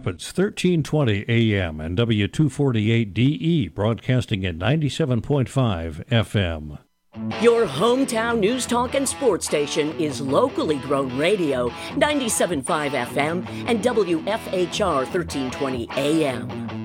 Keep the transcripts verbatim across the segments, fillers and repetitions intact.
Rapids, thirteen twenty A M and W two forty-eight D E, broadcasting at ninety-seven point five F M. Your hometown news talk and sports station is locally grown radio, ninety-seven point five F M and W F H R thirteen twenty A M.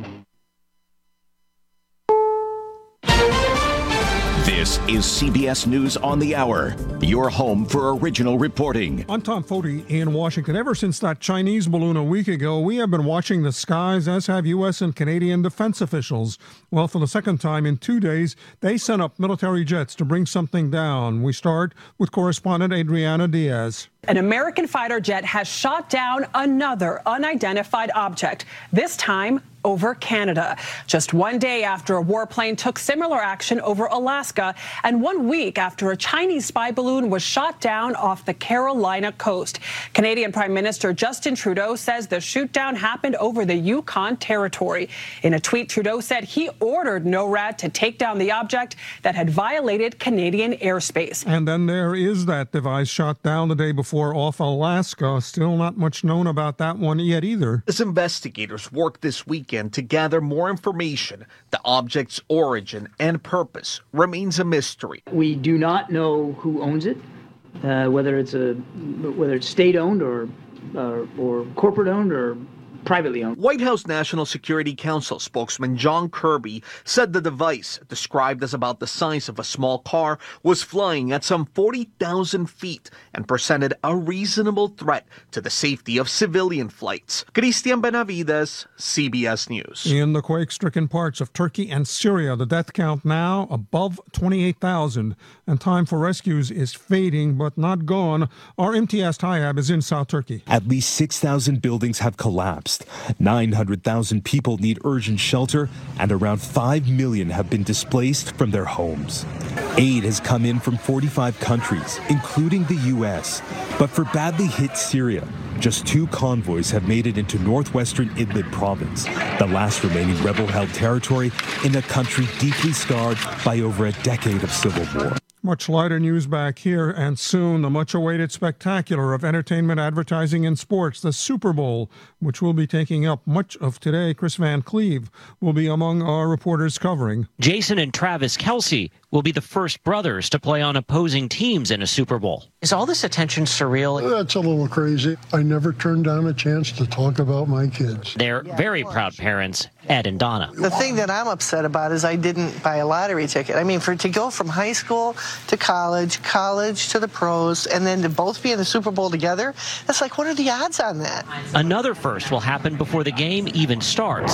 This is C B S News on the Hour, your home for original reporting. I'm Tom Foti in Washington. Ever since that Chinese balloon a week ago, we have been watching the skies, as have U S and Canadian defense officials. Well, for the second time in two days, they sent up military jets to bring something down. We start with correspondent Adriana Diaz. An American fighter jet has shot down another unidentified object, this time over Canada. Just one day after a warplane took similar action over Alaska, and one week after a Chinese spy balloon was shot down off the Carolina coast. Canadian Prime Minister Justin Trudeau says the shootdown happened over the Yukon Territory. In a tweet, Trudeau said he ordered NORAD to take down the object that had violated Canadian airspace. And then there is that device shot down the day before off Alaska. Still not much known about that one yet either. As investigators work this weekend to gather more information, the object's origin and purpose remains a mystery. We do not know who owns it, uh, whether it's a whether it's state-owned or uh, or corporate-owned or privately owned. White House National Security Council spokesman John Kirby said the device, described as about the size of a small car, was flying at some forty thousand feet and presented a reasonable threat to the safety of civilian flights. Christian Benavides, C B S News. In the quake-stricken parts of Turkey and Syria, the death count now above twenty-eight thousand, and time for rescues is fading but not gone. Our Imtiaz Tayyab is in South Turkey. At least six thousand buildings have collapsed. nine hundred thousand people need urgent shelter, and around five million have been displaced from their homes. Aid has come in from forty-five countries, including the U S. But for badly hit Syria, just two convoys have made it into northwestern Idlib province, the last remaining rebel-held territory in a country deeply scarred by over a decade of civil war. Much lighter news back here, and soon the much-awaited spectacular of entertainment, advertising, and sports, the Super Bowl, which will be taking up much of today. Chris Van Cleve will be among our reporters covering. Jason and Travis Kelce will be the first brothers to play on opposing teams in a Super Bowl. Is all this attention surreal? That's a little crazy. I never turned down a chance to talk about my kids. They're very proud parents, Ed and Donna. The thing that I'm upset about is I didn't buy a lottery ticket. I mean, for to go from high school to college, college to the pros, and then to both be in the Super Bowl together, that's like, what are the odds on that? Another first will happen before the game even starts.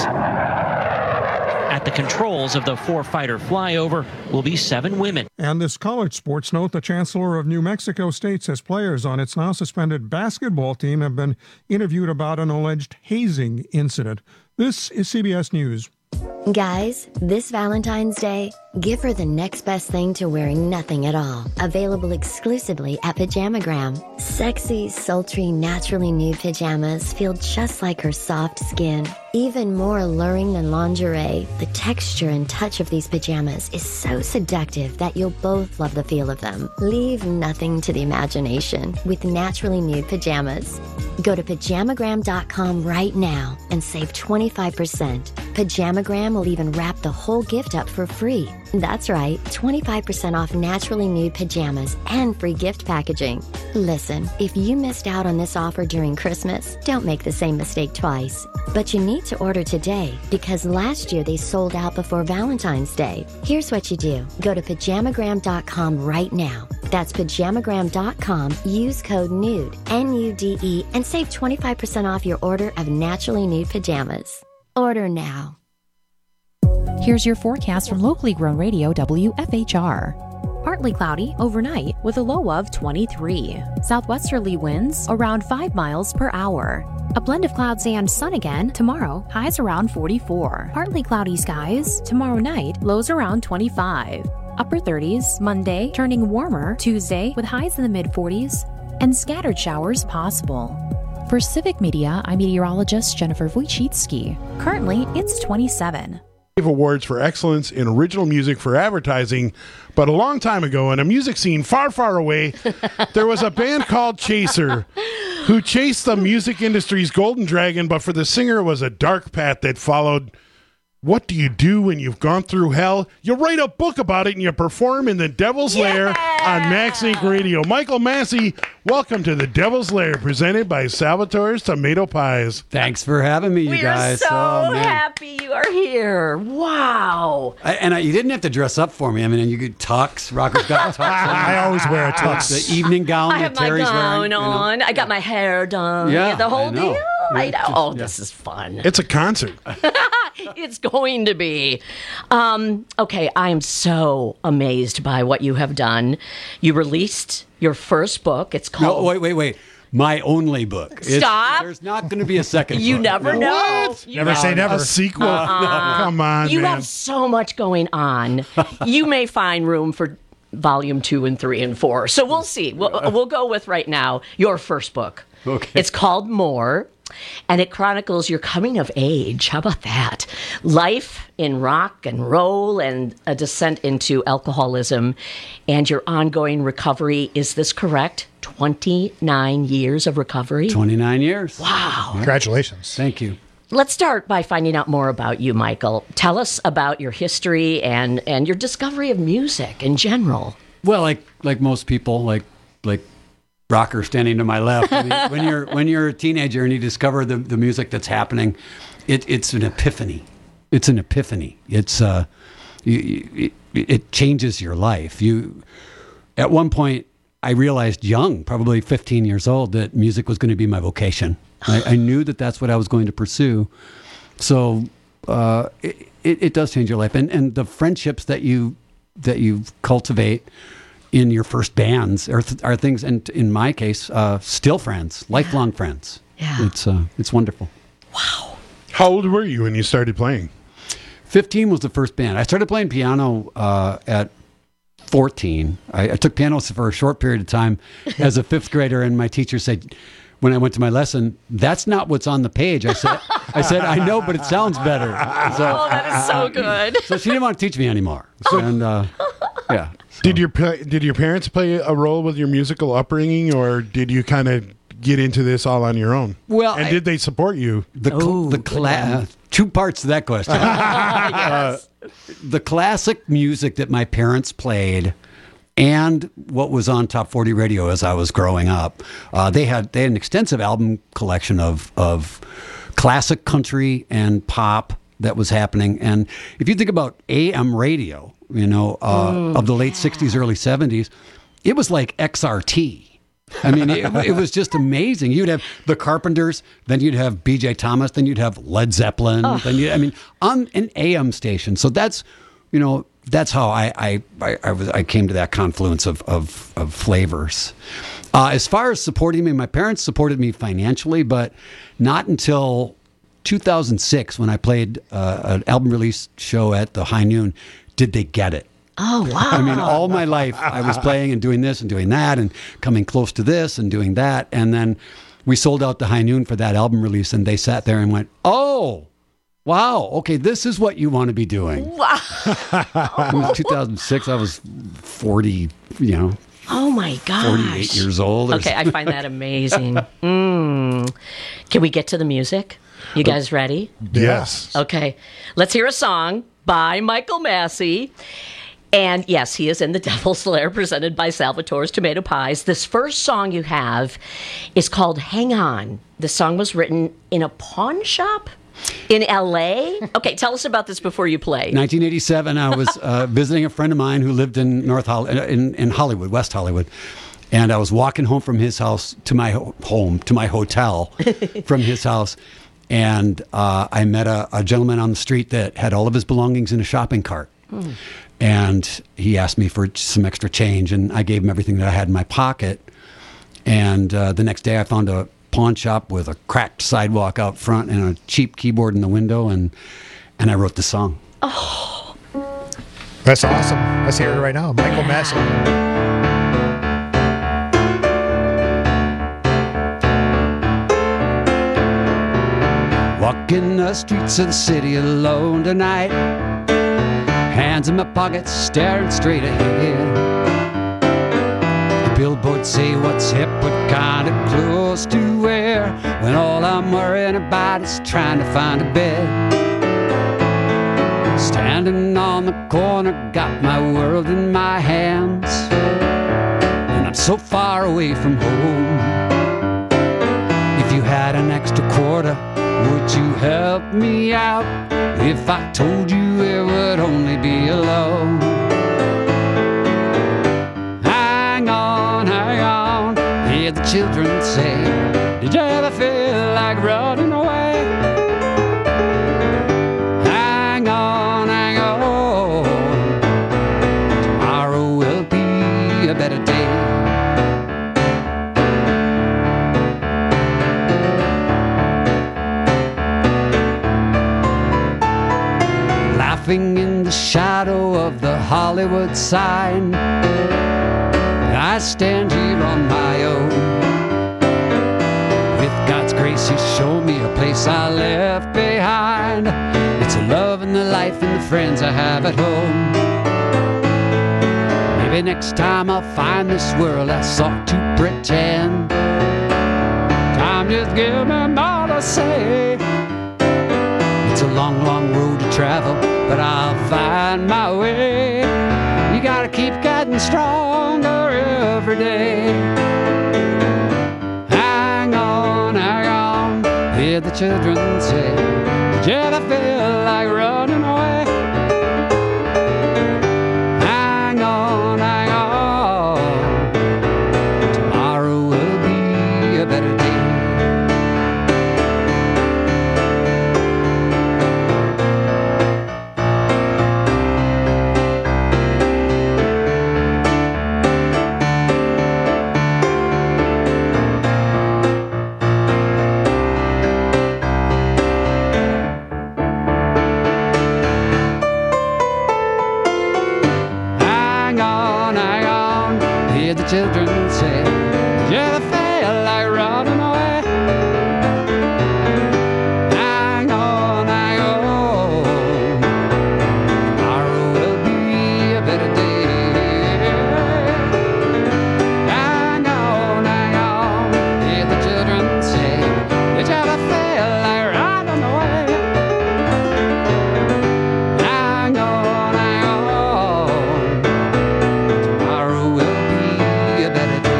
At the controls of the four-fighter flyover will be seven women. And this college sports note, the Chancellor of New Mexico State says players on its now suspended basketball team have been interviewed about an alleged hazing incident. This is C B S News. Guys, this Valentine's Day, give her the next best thing to wearing nothing at all. Available exclusively at Pajamagram. Sexy, sultry, naturally nude pajamas feel just like her soft skin. Even more alluring than lingerie, the texture and touch of these pajamas is so seductive that you'll both love the feel of them. Leave nothing to the imagination with naturally nude pajamas. Go to pajamagram dot com right now and save twenty-five percent. Pajamagram will even wrap the whole gift up for free. That's right, twenty-five percent off naturally nude pajamas and free gift packaging. Listen, if you missed out on this offer during Christmas, don't make the same mistake twice. But you need to order today because last year they sold out before Valentine's Day. Here's what you do. Go to pajamagram dot com right now. That's pajamagram dot com. Use code NUDE, N U D E, and save twenty-five percent off your order of naturally nude pajamas. Order now. Here's your forecast from locally grown radio W F H R. Partly cloudy overnight with a low of twenty-three. Southwesterly winds around five miles per hour. A blend of clouds and sun again tomorrow, highs around forty-four. Partly cloudy skies tomorrow night, lows around twenty-five. Upper thirties Monday, turning warmer Tuesday with highs in the mid forties and scattered showers possible. For Civic Media, I'm meteorologist Jennifer Wojcicki. Currently, it's twenty-seven. Awards for excellence in original music for advertising, but a long time ago in a music scene far, far away, there was a band called Chaser who chased the music industry's golden dragon, but for the singer it was a dark path that followed. What do you do when you've gone through hell? You write a book about it and you perform in the Devil's yeah! Lair on Max Incorporated. Radio. Michael Massey, welcome to the Devil's Lair, presented by Salvatore's Tomato Pies. Thanks for having me, you we guys. We're so oh, happy you are here. Wow. I, and I, you didn't have to dress up for me. I mean, you could tux. Rocker's got tux. I always wear a tux. The evening gown I that have my Terry's gown wearing, on. You know? I got my hair done. Yeah, yeah the whole I know. deal. Yeah, I know. just, Oh, yeah. this is fun. It's a concert. It's going to be. Um, okay, I am so amazed by what you have done. You released your first book. It's called... No, wait, wait, wait. My only book. Stop. It's, there's not going to be a second You book. never No. know. What? You Never know. say never. A sequel? Uh-uh. No, come on, You man. have so much going on. You may find room for volume two and three and four. So we'll see. We'll, we'll go with right now your first book. Okay. It's called More, and it chronicles your coming of age. How about that? Life in rock and roll and a descent into alcoholism and your ongoing recovery. Is this correct? twenty-nine years of recovery? twenty-nine years. Wow. Congratulations. Thank you. Let's start by finding out more about you, Michael. Tell us about your history and, and your discovery of music in general. Well, like like most people, like like Rocker standing to my left. I mean, when you're when you're a teenager and you discover the, the music that's happening, it, it's an epiphany. It's an epiphany. It's uh, you, you, it, it changes your life. You, at one point, I realized young, probably fifteen years old, that music was going to be my vocation. I, I knew that that's what I was going to pursue. So uh, it, it, it does change your life, and and the friendships that you that you cultivate in your first bands are, th- are things, and in my case, uh, still friends, lifelong yeah. friends. Yeah. It's uh, it's wonderful. Wow. How old were you when you started playing? fifteen was the first band. I started playing piano uh, at fourteen. I, I took piano for a short period of time as a fifth grader, and my teacher said, when I went to my lesson, "That's not what's on the page." I said, "I said I know, but it sounds better." So, oh, that is so good. So she didn't want to teach me anymore. And uh, yeah. So. Did your pa- did your parents play a role with your musical upbringing, or did you kind of get into this all on your own? Well, and I, did they support you? The cl- Ooh, the cla- two parts to that question. Yes. uh, the classic music that my parents played, and what was on Top forty Radio as I was growing up. Uh, they had they had an extensive album collection of of classic country and pop that was happening. And if you think about A M radio, you know, uh, mm, of the late yeah. sixties, early seventies, it was like X R T. I mean, it, it was just amazing. You'd have the Carpenters, then you'd have B J Thomas, then you'd have Led Zeppelin. Oh. Then you, I mean, on an A M station. So that's, you know, that's how I I, I, I, was, I came to that confluence of of, of flavors. Uh, as far as supporting me, my parents supported me financially, but not until two thousand six when I played uh, an album release show at the High Noon did they get it. Oh, wow. I mean, all my life I was playing and doing this and doing that and coming close to this and doing that. And then we sold out the High Noon for that album release, and they sat there and went, "Oh, wow, okay, this is what you want to be doing." Wow. It was two thousand six. I was forty, you know. Oh, my gosh. forty-eight years old. Okay, I find that amazing. Mm. Can we get to the music? You guys ready? Yes. Okay, let's hear a song by Michael Massey. And yes, he is in the Devil's Lair, presented by Salvatore's Tomato Pies. This first song you have is called Hang On. The song was written in a pawn shop in L A? Okay, tell us about this before you play. nineteen eighty-seven, I was uh, visiting a friend of mine who lived in North Hol- in, in Hollywood, West Hollywood. And I was walking home from his house to my ho- home, to my hotel from his house. And uh, I met a, a gentleman on the street that had all of his belongings in a shopping cart. Hmm. And he asked me for some extra change, and I gave him everything that I had in my pocket. And uh, the next day I found a pawn shop with a cracked sidewalk out front and a cheap keyboard in the window, and and I wrote the song. Oh, that's awesome. Let's hear it right now. Michael Massey. Walking the streets of the city alone tonight, hands in my pockets, staring straight ahead. The billboards say what's hip, what kind of clothes to wear, when all I'm worrying about is trying to find a bed. Standing on the corner, got my world in my hands, and I'm so far away from home. If you had an extra quarter, would you help me out if I told you it would only be a loan? Hang on, hang on, hear the children say, did you ever feel like running away? Hang on, hang on, tomorrow will be a better day. Laughing in the shadow of the Hollywood sign, I stand here on my own. With God's grace, He's shown me a place I left behind. It's the love and the life and the friends I have at home. Maybe next time I'll find this world I sought to pretend. Time just give me more to say. It's a long, long road to travel, but I'll find my way. You gotta keep getting stronger every day. Hang on, hang on, hear the children say, did you ever feel like running away? Hang on, hang on, tomorrow will be a better day. Children say, did you ever feel like running away? Hang on, hang on, tomorrow will be a better day. Hang on, hang on, hear the children say, did you ever feel like running away? Hang on, hang on, tomorrow will be a better day.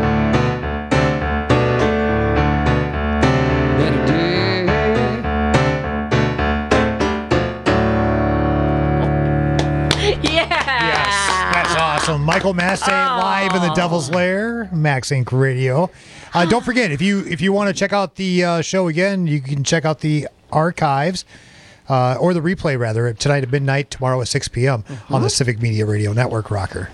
Better day. Yeah. Yes, that's awesome. Michael Massey live in the Devil's Lair, Max Incorporated Radio. Uh, don't forget, if you if you want to check out the uh, show again, you can check out the archives. Uh, or the replay, rather, tonight at midnight, tomorrow at six p.m. Mm-hmm. on the Civic Media Radio Network, Rocker.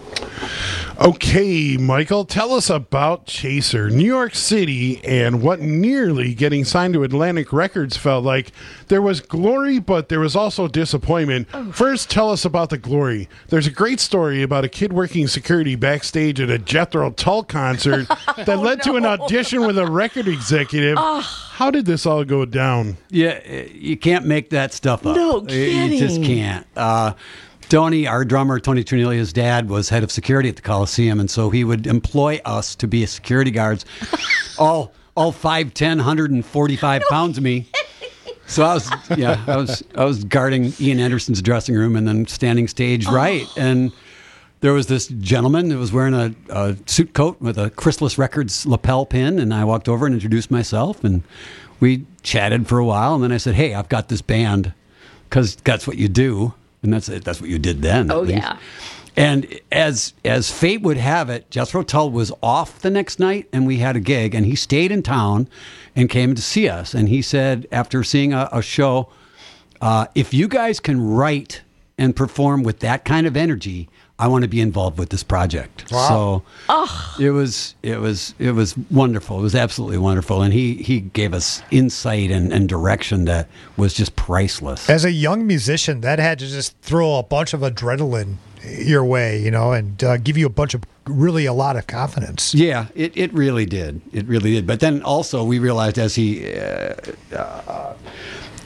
Okay, Michael, tell us about Chaser, New York City, and what nearly getting signed to Atlantic Records felt like. There was glory, but there was also disappointment. Oh. First, tell us about the glory. There's a great story about a kid working security backstage at a Jethro Tull concert that oh, led no. to an audition with a record executive. Oh. How did this all go down? Yeah, you can't make that stuff up. No kidding. You just can't. Uh, Tony, our drummer, Tony Trunilia's dad, was head of security at the Coliseum, and so he would employ us to be security guards, all all five ten, one hundred forty-five pounds of me. So I was, yeah, I was I was guarding Ian Anderson's dressing room and then standing stage right, oh. and there was this gentleman that was wearing a, a suit coat with a Chrysalis Records lapel pin, and I walked over and introduced myself, and we chatted for a while, and then I said, "Hey, I've got this band," because that's what you do. And that's that's what you did then. Oh, yeah. And as as fate would have it, Jethro Tull was off the next night, and we had a gig, and he stayed in town and came to see us. And he said, after seeing a, a show, uh, if you guys can write and perform with that kind of energy, I want to be involved with this project. Wow. So oh. it was it was it was wonderful. It was absolutely wonderful, and he he gave us insight and, and direction that was just priceless. As a young musician, that had to just throw a bunch of adrenaline your way, you know, and uh, give you a bunch of really a lot of confidence. Yeah, it, it really did. It really did. But then also we realized as he uh, uh,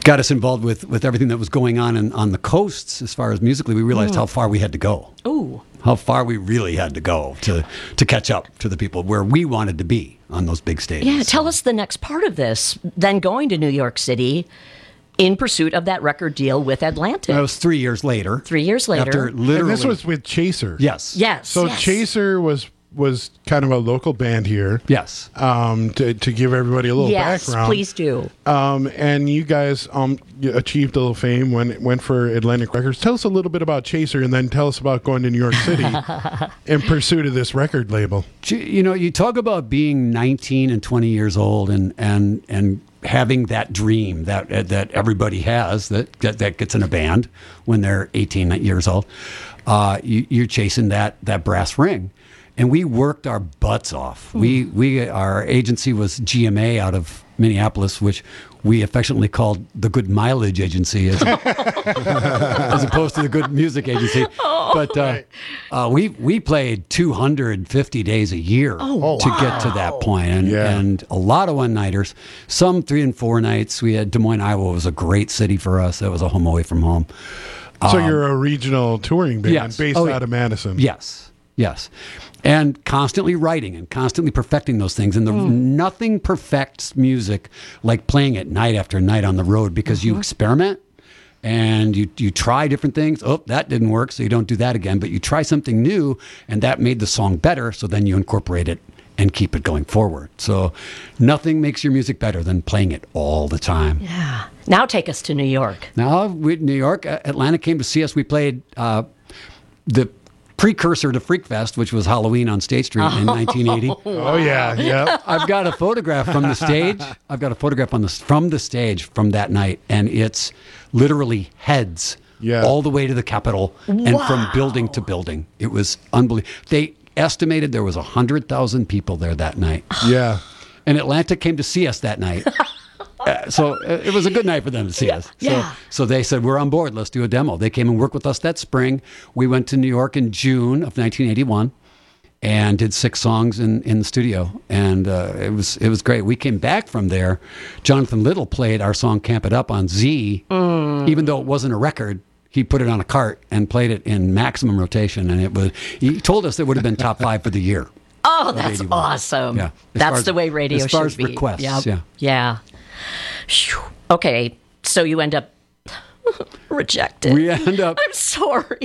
got us involved with, with everything that was going on in, on the coasts as far as musically, we realized Mm. how far we had to go. Ooh. How far we really had to go to, to catch up to the people where we wanted to be on those big stages. Yeah, tell us the next part of this. Then going to New York City in pursuit of that record deal with Atlantic. That was three years later. Three years later. After literally, And this was with Chaser. Yes. Yes. So yes. Chaser was was kind of a local band here. Yes. Um, to, to give everybody a little Yes, background. please do. Um, and you guys um you achieved a little fame when went for Atlantic Records. Tell us a little bit about Chaser, and then tell us about going to New York City in pursuit of this record label. You know, you talk about being nineteen and twenty years old, and and and having that dream that that everybody has that that, that gets in a band when they're eighteen years old. Uh, you, you're chasing that that brass ring. And we worked our butts off. Mm. We we our agency was G M A out of Minneapolis, which we affectionately called the Good Mileage Agency, as, as opposed to the Good Music Agency. Oh, but uh, right. uh, we we played two hundred fifty days a year oh, to wow. get to that point, and Yeah. and a lot of one nighters, some three and four nights. We had Des Moines, Iowa, was a great city for us. That was a home away from home. So Um, you're a regional touring band yes. based Oh, out of Madison. Yes, yes. And constantly writing and constantly perfecting those things. And the, mm. nothing perfects music like playing it night after night on the road, because mm-hmm. you experiment and you, you try different things. Oh, that didn't work, so you don't do that again. But you try something new, and that made the song better, so then you incorporate it and keep it going forward. So nothing makes your music better than playing it all the time. Yeah. Now take us to New York. Now, we, New York, Atlanta came to see us. We played uh, the precursor to Freak Fest, which was Halloween on State Street in nineteen eighty. Oh yeah, yeah. I've got a photograph from the stage. I've got a photograph on the from the stage from that night, and it's literally heads Yeah. all the way to the Capitol and Wow. from building to building. It was unbelievable. They estimated there was one hundred thousand people there that night. Yeah. And Atlanta came to see us that night. Uh, so uh, it was a good night for them to see us. So, Yeah. so they said, we're on board. Let's do a demo. They came and worked with us that spring. We went to New York in June of nineteen eighty-one and did six songs in, in the studio. And uh, it was it was great. We came back from there. Jonathan Little played our song Camp It Up on Z, mm. even though it wasn't a record. He put it on a cart and played it in maximum rotation. And it was. He told us it would have been top five for the year. Oh, that's eighty-one. Awesome. Yeah. As That's far as- the way radio as far should as be. requests, Yep. yeah. Yeah. Phew. Okay, so you end up rejected. We end up. I'm sorry.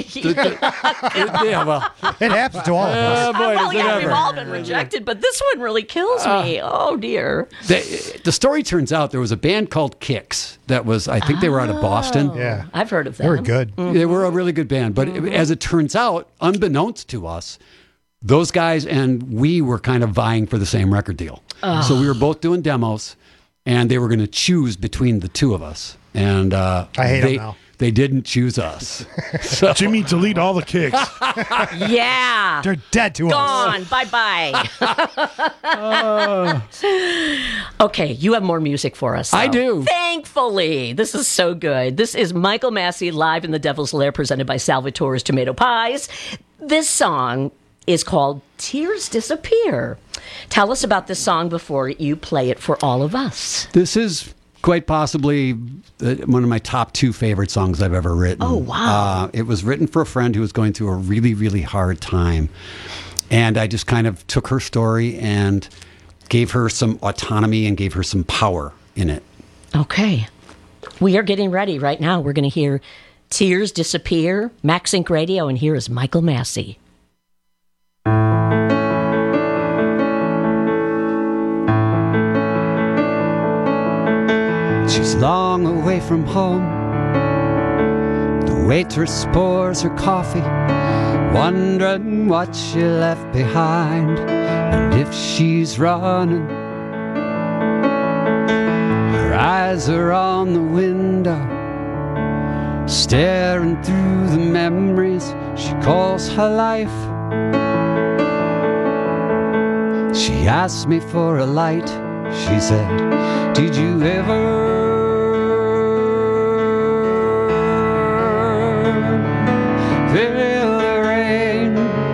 Yeah, well, It happens to all of us. oh, boy, well, does it yeah, ever. we've all been rejected, but this one really kills me. oh dear. The, the story turns out there was a band called Kicks that was, I think they were out of Boston. Yeah. I've heard of them. They were good. They were a really good band. But it- as it turns out, unbeknownst to us, those guys and we were kind of vying for the same record deal. So we were both doing demos, and they were going to choose between the two of us. And uh, I hate 'em they, now. they didn't choose us. So, Jimmy, delete all the kicks. Yeah. They're dead to us. Gone. Bye bye. Okay, you have more music for us. I though. do. Thankfully. This is so good. This is Michael Massey live in the Devil's Lair, presented by Salvatore's Tomato Pies. This song is called Tears Disappear. Tell us about this song before you play it for all of us. This is quite possibly uh, one of my top two favorite songs I've ever written. Oh, wow. Uh, it was written for a friend who was going through a really, really hard time. And I just kind of took her story and gave her some autonomy and gave her some power in it. Okay. We are getting ready right now. We're going to hear Tears Disappear, Max Inc Radio, and here is Michael Massey. She's long away from home. The waitress pours her coffee, wondering what she left behind and if she's running. Her eyes are on the window, staring through the memories she calls her life. She asked me for a light. She said, did you ever feel the rain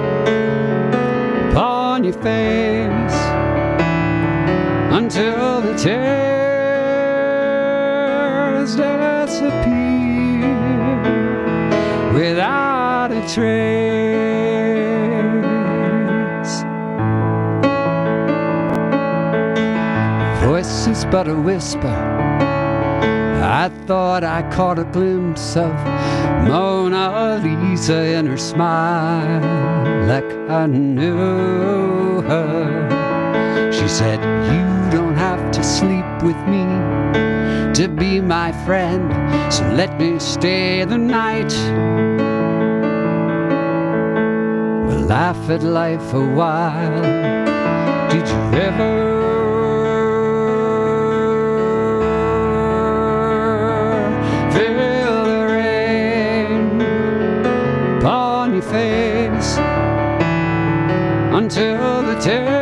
upon your face until the tears down? disappear without a trace. Voice is but a whisper. I thought I caught a glimpse of Mona Lisa in her smile, like I knew her. She said, you don't have to sleep with me to be my friend, so let me stay the night. We'll laugh at life a while. Did you ever feel the rain upon your face until the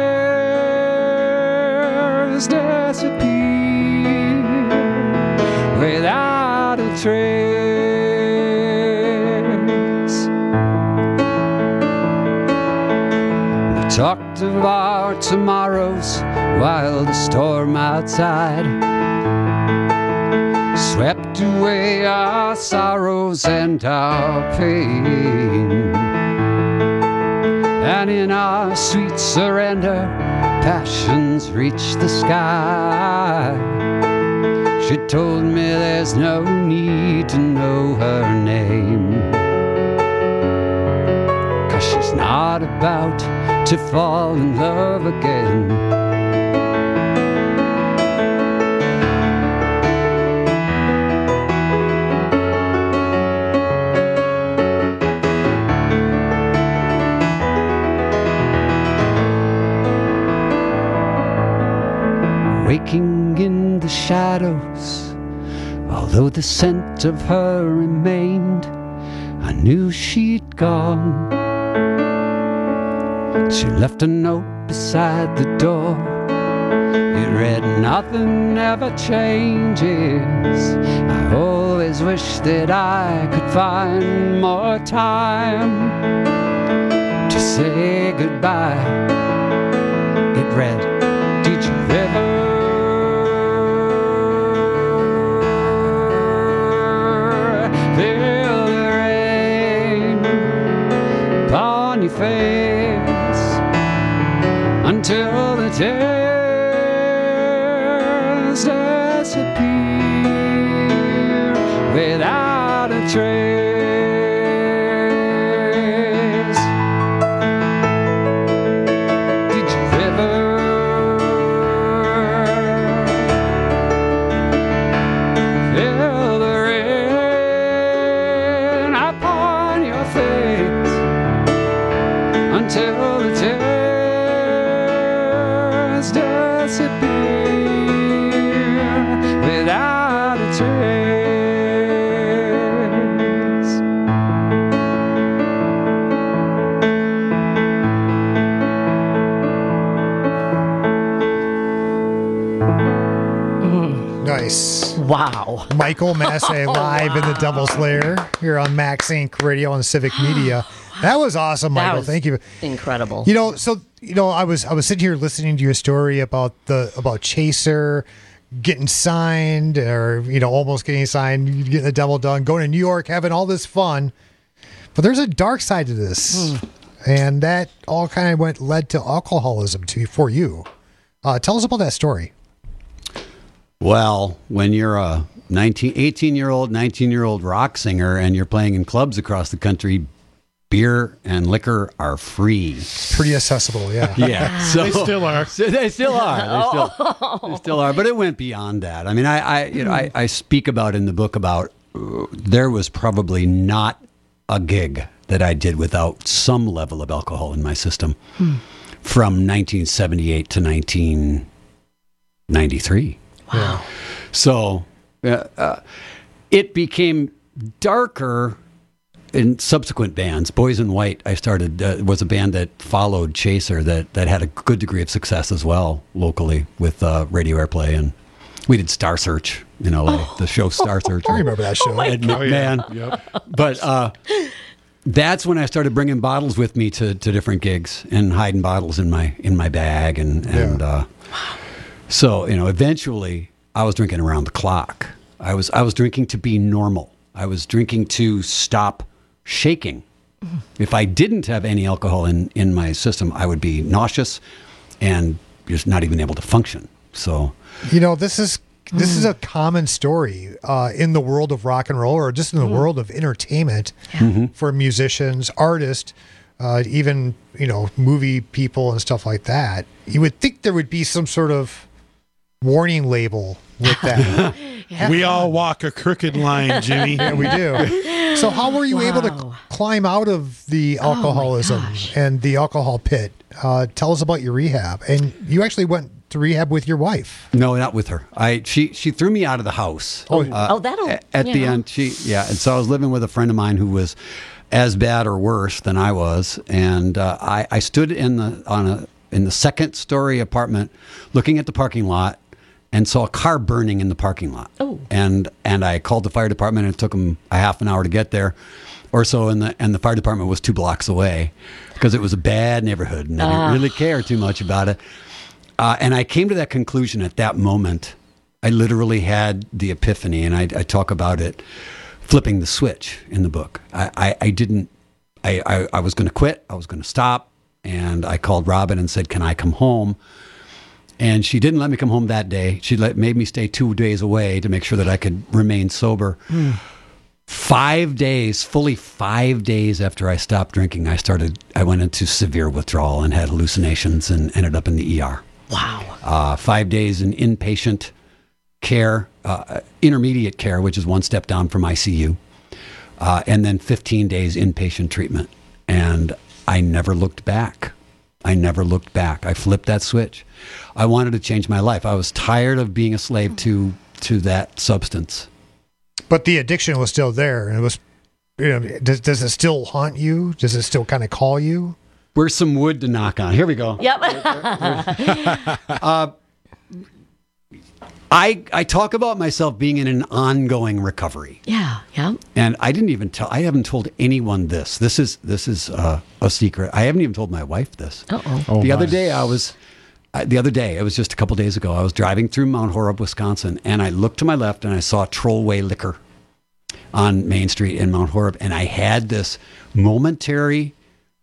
tears disappear without a trace? We talked of our tomorrows while the storm outside swept away our sorrows and our pain. And in our sweet surrender, passions reached the sky. She told me there's no need to know her name, 'cause she's not about to fall in love again. Waking in the shadows, although the scent of her remained, I knew she'd gone. She left a note beside the door. It read, nothing ever changes. I always wish that I could find more time to say goodbye. It read, did you ever feel the rain upon your face until the tears disappear without a trace? Did you ever feel the rain upon your face until the tears disappear without a trace? Nice. Wow. Michael Massey live in the Devil's Lair here on Max Inc Radio and Civic Media. That was awesome, That Michael. was Thank you. Incredible. You know, so you know, I was I was sitting here listening to your story about the about Chaser getting signed, or you know, almost getting signed, getting the Devil done, going to New York, having all this fun. But there's a dark side to this, Mm. and that all kind of went led to alcoholism to for you. Uh, tell us about that story. Well, when you're a nineteen, eighteen-year-old, nineteen-year-old rock singer and you're playing in clubs across the country, beer and liquor are free. Pretty accessible, yeah. Yeah. So, They still are. So they still are. They still, they still are. But it went beyond that. I mean, I, I you know, I, I speak about in the book about uh, there was probably not a gig that I did without some level of alcohol in my system Hmm. from nineteen seventy-eight to nineteen ninety-three. Wow. So uh, uh, it became darker in subsequent bands. Boys in White, I started, uh, was a band that followed Chaser that, that had a good degree of success as well locally with uh, radio airplay. And we did Star Search in L A, oh. the show Star Search. I remember that show. Ed McMahon. Oh, yeah. Yep. But uh, that's when I started bringing bottles with me to, to different gigs and hiding bottles in my in my bag. And, and yeah. uh, so, you know, eventually I was drinking around the clock. I was I was drinking to be normal. I was drinking to stop shaking. Mm. If I didn't have any alcohol in, in my system, I would be nauseous and just not even able to function. So, you know, this is this mm. is a common story uh, in the world of rock and roll, or just in the mm. world of entertainment, yeah. mm-hmm. for musicians, artists, uh, even, you know, movie people and stuff like that. You would think there would be some sort of warning label with that. Yeah. We all walk a crooked line, Jimmy. Yeah, we do. So how were you wow. able to c- climb out of the alcoholism oh and the alcohol pit? Uh, tell us about your rehab. And you actually went to rehab with your wife. No, not with her. I she she threw me out of the house. Oh, uh, oh that'll at, at the end. She yeah, and so I was living with a friend of mine who was as bad or worse than I was, and uh, I I stood in the on a in the second story apartment, looking at the parking lot, and saw a car burning in the parking lot. Oh. And and I called the fire department, and it took them a half an hour to get there or so, and the and the fire department was two blocks away because it was a bad neighborhood, and they didn't really care too much about it. Uh, and I came to that conclusion at that moment. I literally had the epiphany, and I, I talk about it, flipping the switch in the book. I, I, I didn't, I, I, I was going to quit. I was going to stop. And I called Robin and said, can I come home? And she didn't let me come home that day. She let, made me stay two days away to make sure that I could remain sober. Mm. Five days, fully five days after I stopped drinking, I started, I went into severe withdrawal and had hallucinations and ended up in the E R. Wow. Uh, five days in inpatient care, uh, intermediate care, which is one step down from I C U, uh, and then fifteen days inpatient treatment. And I never looked back. I never looked back. I flipped that switch. I wanted to change my life. I was tired of being a slave to to that substance. But the addiction was still there, and it was. You know, does does it still haunt you? Does it still kind of call you? Where's some wood to knock on? Here we go. Yep. uh, I I talk about myself being in an ongoing recovery. Yeah, yeah. And I didn't even tell. I haven't told anyone this. This is this is uh, a secret. I haven't even told my wife this. Uh-oh. Oh, the my. other day I was. Uh, the other day, it was just a couple days ago. I was driving through Mount Horeb, Wisconsin, and I looked to my left and I saw Trollway Liquor on Main Street in Mount Horeb, and I had this momentary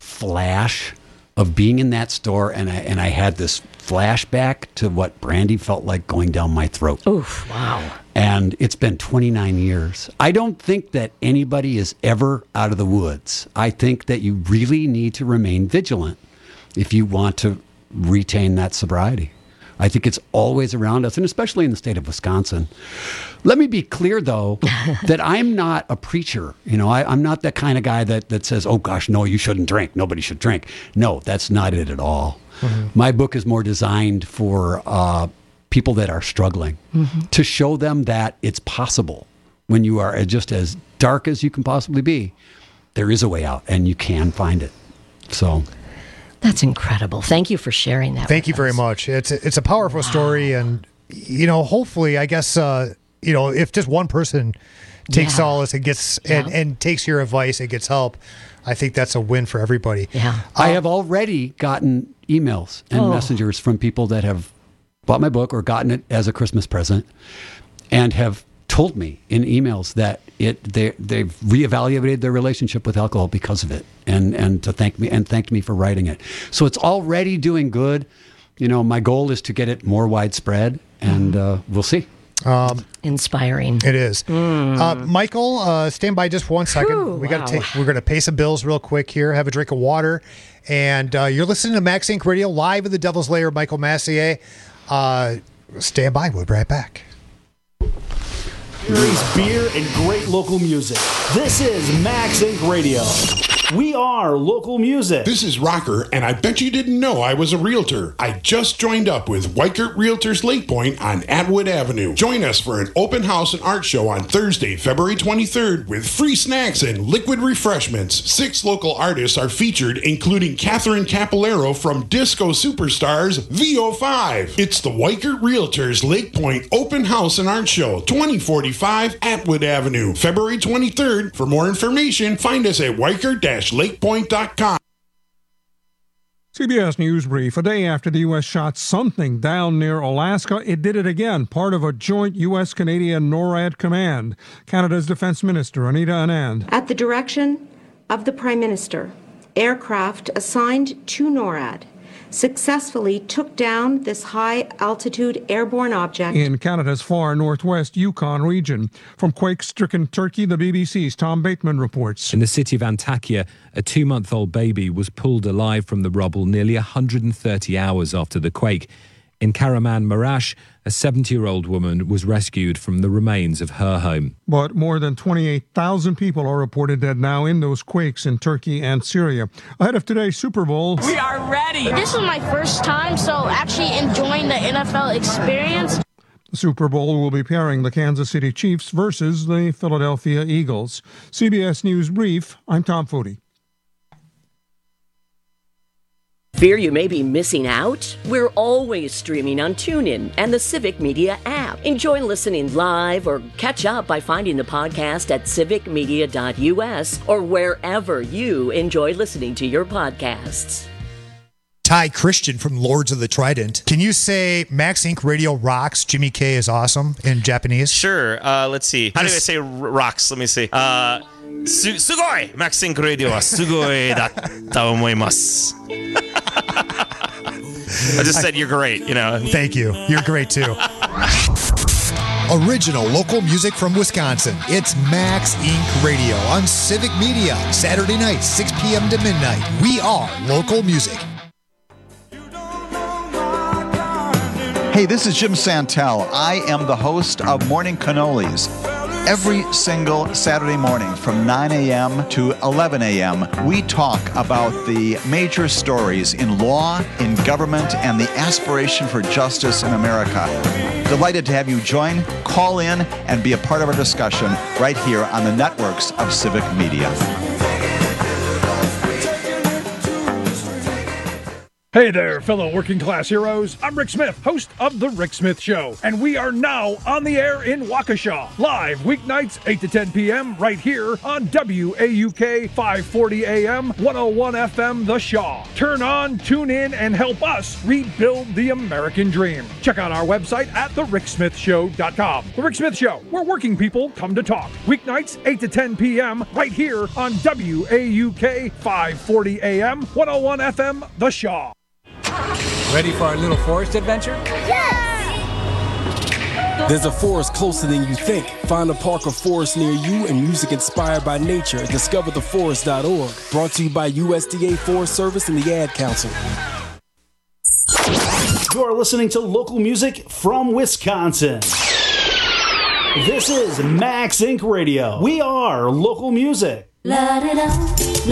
flash of being in that store, and I and I had this flashback to what brandy felt like going down my throat. Oof, wow. And it's been twenty-nine years. I don't think that anybody is ever out of the woods. I think that you really need to remain vigilant if you want to retain that sobriety. I think it's always around us, and especially in the state of Wisconsin. Let me be clear, though, that I'm not a preacher. You know, I, I'm not that kind of guy that, that says, oh, gosh, no, you shouldn't drink. Nobody should drink. No, that's not it at all. Mm-hmm. My book is more designed for uh, people that are struggling, mm-hmm. to show them that it's possible. When you are just as dark as you can possibly be, there is a way out, and you can find it. So... That's incredible. Thank you for sharing that. Thank you us. very much. It's a, it's a powerful wow. story, and you know, hopefully, I guess uh, you know, if just one person takes yeah. solace and gets yeah. and, and takes your advice and gets help, I think that's a win for everybody. Yeah. I have already gotten emails and oh. messengers from people that have bought my book or gotten it as a Christmas present, and have told me in emails that it they they've reevaluated their relationship with alcohol because of it, and and to thank me and thanked me for writing it. So it's already doing good. You know, my goal is to get it more widespread, and uh, we'll see. Um, Inspiring. It is. Mm. Uh, Michael, uh, stand by just one second. Whew, we got to wow. take. We're going to pay some bills real quick here. Have a drink of water, and uh, you're listening to Max Inc Radio live in the Devil's Lair. Michael Massier. Uh, stand by. We'll be right back. Series, beer, and great local music. This is Max Inc Radio. We are local music. This is Rocker, and I bet you didn't know I was a realtor. I just joined up with Weichert Realtors Lake Point on Atwood Avenue. Join us for an open house and art show on Thursday, February twenty-third, with free snacks and liquid refreshments. Six local artists are featured, including Catherine Capillero from Disco Superstars V O five. It's the Weichert Realtors Lake Point Open House and Art Show, twenty forty-five Atwood Avenue, February twenty-third. For more information, find us at weichert dash lake point dot com. C B S News Brief. A day after the U S shot something down near Alaska, it did it again, part of a joint U S Canadian NORAD command. Canada's Defense Minister, Anita Anand. At the direction of the Prime Minister, aircraft assigned to NORAD successfully took down this high-altitude airborne object in Canada's far northwest Yukon region. From quake-stricken Turkey, the B B C's Tom Bateman reports. In the city of Antakya, a two-month-old baby was pulled alive from the rubble nearly one hundred thirty hours after the quake. In Karaman Marash, a seventy-year-old woman was rescued from the remains of her home. But more than twenty-eight thousand people are reported dead now in those quakes in Turkey and Syria. Ahead of today's Super Bowl, we are ready. This is my first time, so actually enjoying the N F L experience. The Super Bowl will be pairing the Kansas City Chiefs versus the Philadelphia Eagles. C B S News Brief, I'm Tom Footy. Fear you may be missing out? We're always streaming on TuneIn and the Civic Media app. Enjoy listening live or catch up by finding the podcast at civic media dot u s or wherever you enjoy listening to your podcasts. Ty Christian from Lords of the Trident. Can you say Max Incorporated Radio rocks, Jimmy K is awesome in Japanese? Sure. Uh, let's see. How do I say r- rocks? Let me see. Uh, su- sugoi! Max Incorporated Radio wa sugoi datta omoimasu. I just said you're great, you know. Thank you. You're great too. Original local music from Wisconsin. It's Max Incorporated Radio on Civic Media. Saturday night, six p.m. to midnight. We are local music. Hey, this is Jim Santel. I am the host of Morning Cannolis. Every single Saturday morning from nine a.m. to eleven a.m., we talk about the major stories in law, in government, and the aspiration for justice in America. Delighted to have you join, call in, and be a part of our discussion right here on the networks of Civic Media. Hey there, fellow working class heroes. I'm Rick Smith, host of The Rick Smith Show, and we are now on the air in Waukesha, live weeknights eight to ten p.m. right here on W A U K five forty A M, one oh one F M The Shaw. Turn on, tune in, and help us rebuild the American dream. Check out our website at the rick smith show dot com. The Rick Smith Show, where working people come to talk. Weeknights eight to ten p.m. right here on W A U K five forty A M, one oh one F M The Shaw. Ready for our little forest adventure? Yes! There's a forest closer than you think. Find a park or forest near you and music inspired by nature at discover the forest dot org. Brought to you by U S D A Forest Service and the Ad Council. You're listening to local music from Wisconsin. This is Max Incorporated Radio. We are local music. Happy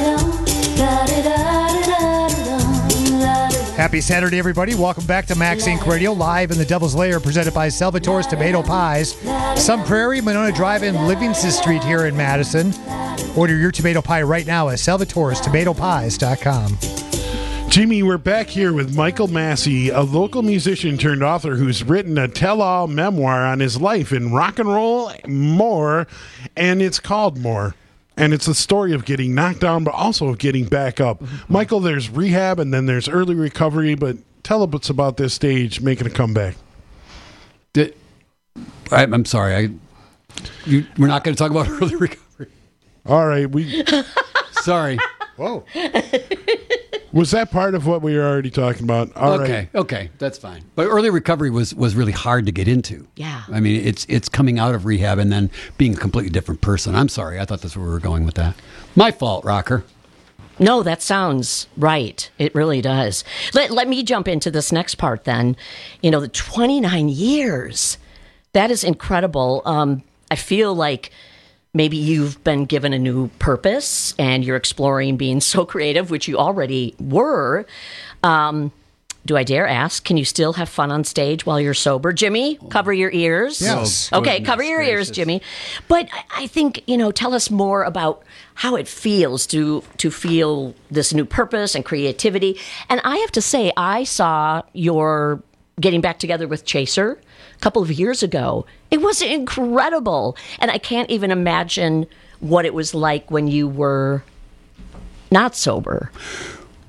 Saturday, everybody. Welcome back to Max Incorporated Radio, live in the Devil's Lair, presented by Salvatore's Tomato Pies. Sun Prairie, Monona Drive-In, Livingston Street here in Madison. Order your tomato pie right now at salvatores tomato pies dot com. Jimmy, we're back here with Michael Massey, a local musician turned author who's written a tell-all memoir on his life in rock and roll, More, and it's called More. And it's a story of getting knocked down, but also of getting back up. Mm-hmm. Michael, there's rehab and then there's early recovery, but tell us about this stage making a comeback. Did, I, I'm sorry. I, you, we're not going to talk about early recovery. All right. we. Sorry. Whoa. Was that part of what we were already talking about? All okay, right. okay, that's fine. But early recovery was, was really hard to get into. Yeah. I mean, it's it's coming out of rehab and then being a completely different person. I'm sorry. I thought that's where we were going with that. My fault, Rocker. No, that sounds right. It really does. Let, let me jump into this next part then. You know, the twenty-nine years. That is incredible. Um, I feel like maybe you've been given a new purpose and you're exploring being so creative, which you already were. Um, do I dare ask, can you still have fun on stage while you're sober? Jimmy, cover your ears. Yes. Okay, cover your ears, Jimmy. But I think, you know, tell us more about how it feels to to feel this new purpose and creativity. And I have to say, I saw your getting back together with Chaser a couple of years ago. It was incredible. And I can't even imagine what it was like when you were not sober.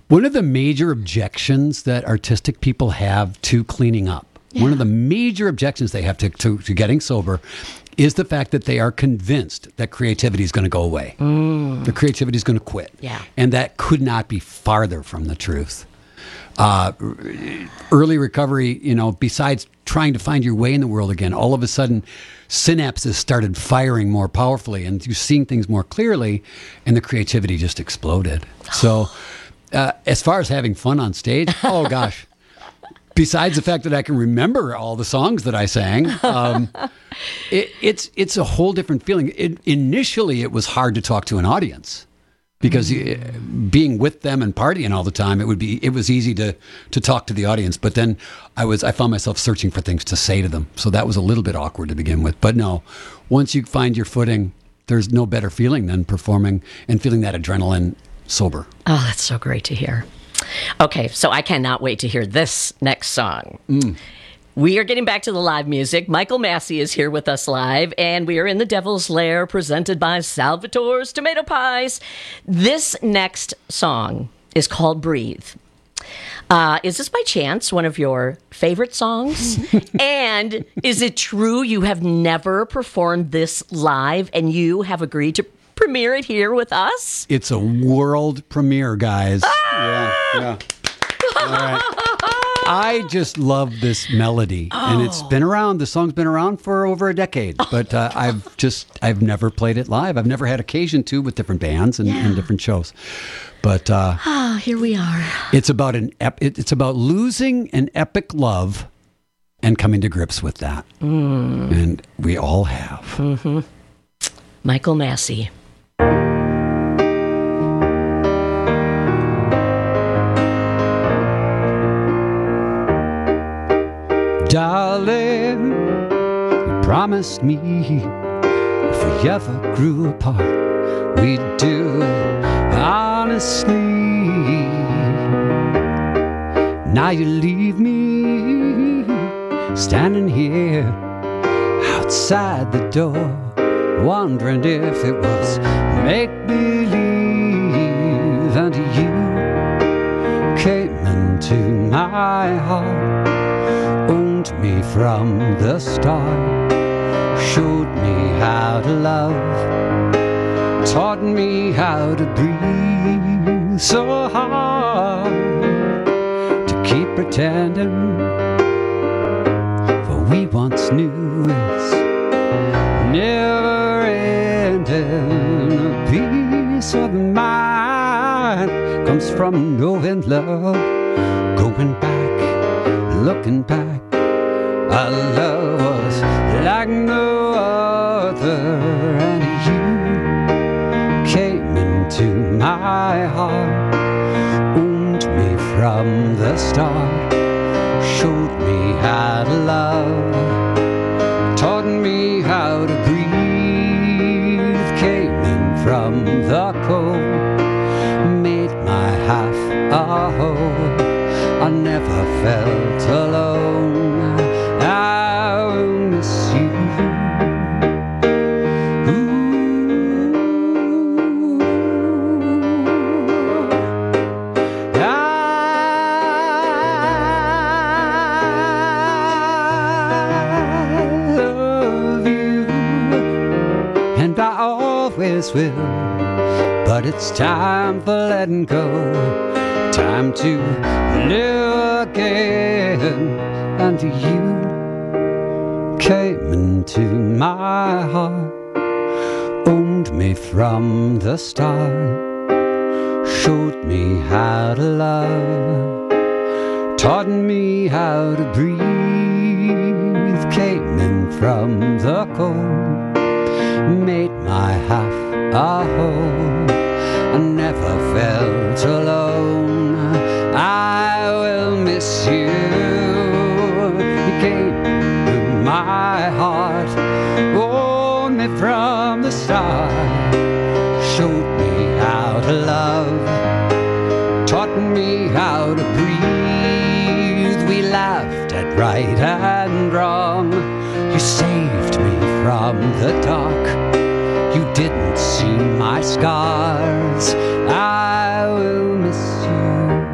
One of the major objections that artistic people have to cleaning up, yeah. one of the major objections they have to, to, to getting sober is the fact that they are convinced that creativity is going to go away. Mm. The creativity is going to quit. Yeah. And that could not be farther from the truth. Uh, early recovery, you know, besides trying to find your way in the world again, all of a sudden synapses started firing more powerfully and you're seeing things more clearly, and the creativity just exploded. So uh, as far as having fun on stage, oh gosh, besides the fact that I can remember all the songs that I sang, um, it, it's it's a whole different feeling. It, initially, it was hard to talk to an audience. Because mm. being with them and partying all the time, it would be it was easy to to talk to the audience. But then I was I found myself searching for things to say to them, so that was a little bit awkward to begin with. But no, once you find your footing, there's no better feeling than performing and feeling that adrenaline sober. Oh, that's so great to hear. Okay, so I cannot wait to hear this next song. Mm. We are getting back to the live music. Michael Massey is here with us live, and we are in the Devil's Lair, presented by Salvatore's Tomato Pies. This next song is called Breathe. Uh, is this by chance one of your favorite songs? And is it true you have never performed this live and you have agreed to premiere it here with us? It's a world premiere, guys. Ah! Yeah, yeah. All right. I just love this melody, oh. and it's been around. The song's been around for over a decade, but uh, I've just I've never played it live. I've never had occasion to with different bands and, yeah. and different shows. But uh, ah, here we are. It's about an ep- it's about losing an epic love and coming to grips with that, mm. and we all have. Mm-hmm. Michael Massey. Darling, you promised me if we ever grew apart, we'd do it honestly. Now you leave me standing here outside the door, wondering if it was make-believe. And you came into my heart, owned me from the start, showed me how to love, taught me how to breathe. So hard to keep pretending, for we once knew it's never ending. A peace of mind comes from knowing love, going back, looking back. Our love was like no other, and you came into my heart, owned me from the start, showed me how to love, taught me how to breathe, came in from the cold, made my half a whole. I never felt alone. I will miss you. Ooh. I love you, and I always will. But it's time for letting go, time to live again. And you came into my heart, owned me from the start, showed me how to love, taught me how to breathe, came in from the cold, made my half a whole. I never felt alone. I will miss you. My heart owned me from the start, showed me how to love, taught me how to breathe. We laughed at right and wrong. You saved me from the dark. You didn't see my scars. I will miss you.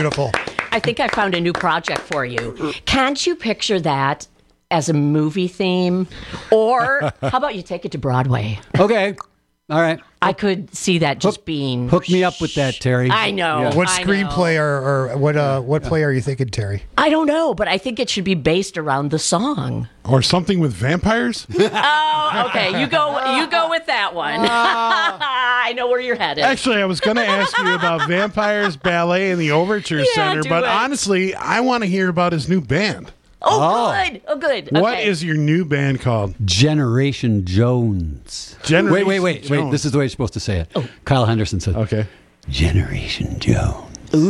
beautiful. I think I found a new project for you. Can't you picture that as a movie theme? Or how about you take it to Broadway? Okay. All right. I could see that just hook, being... Hook me up with that, Terry. I know. Yeah. What I screenplay know. or, or what uh, what play are you thinking, Terry? I don't know, but I think it should be based around the song. Or something with vampires? Oh, okay. You go You go with that one. I know where you're headed. Actually, I was going to ask you about vampires, ballet, and the Overture Yeah, Center, do but it. honestly, I want to hear about his new band. Oh, Oh. good. Oh, good. What Okay. is your new band called? Generation Jones. Generation wait, wait, wait, wait. Jones. This is the way you're supposed to say it. Kyle Henderson said, Okay. Generation Jones. Cool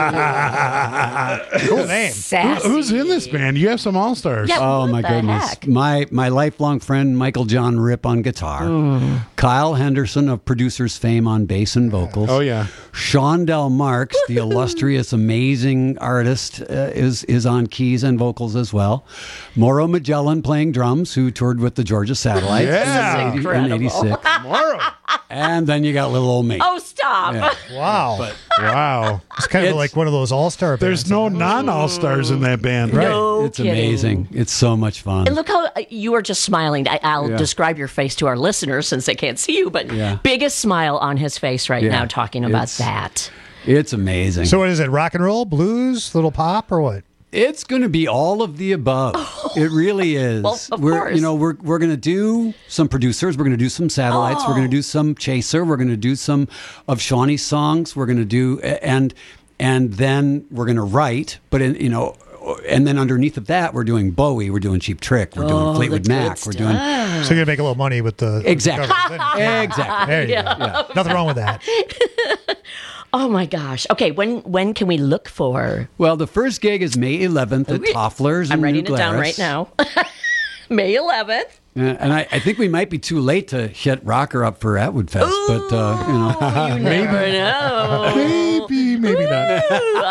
name. Sassy. Who- who's in this band? You have some all-stars. Yeah, Oh what my the goodness! heck? My my lifelong friend Michael John Ripp on guitar, Mm. Kyle Henderson of producers fame on bass and vocals. Oh, yeah. Sean Del Marks, the illustrious, amazing artist, uh, is is on keys and vocals as well. Mauro Magellan playing drums, who toured with the Georgia Satellites Yeah. in eighty- in eighty-six. Tomorrow. And then you got little old me. Oh, stop. Yeah. Wow. But Wow. It's kind of It's- like one of those all-star bands. There's no non-all-stars in that band. Right. No it's kidding. amazing. It's so much fun. And look how uh, you are just smiling. I, I'll Yeah. describe your face to our listeners since they can't see you, but Yeah. biggest smile on his face right Yeah. now talking about It's- that. It's amazing. So what is it? Rock and roll, blues, little pop, or what? It's going to be all of the above. It really is. Well, of we're, course. You know, we're we're going to do some producers. We're going to do some satellites. We're going to do some Chaser. We're going to do some of Shawnee's songs. We're going to do and and then we're going to write. But in, you know, and then underneath of that, we're doing Bowie. We're doing Cheap Trick. We're Oh, doing the Fleetwood good Mac. We're doing So you're gonna make a little money with the Exactly. the exactly. There you Yeah. go. Yeah. Nothing wrong with that. Oh my gosh. Okay, when when can we look for? Well, the first gig is May eleventh at Okay. Toffler's. I'm in writing New it down Glarus. right now. May eleventh. Yeah, and I, I think we might be too late to hit Rocker up for Atwood Fest, but uh, you know, You never know. Maybe, maybe not.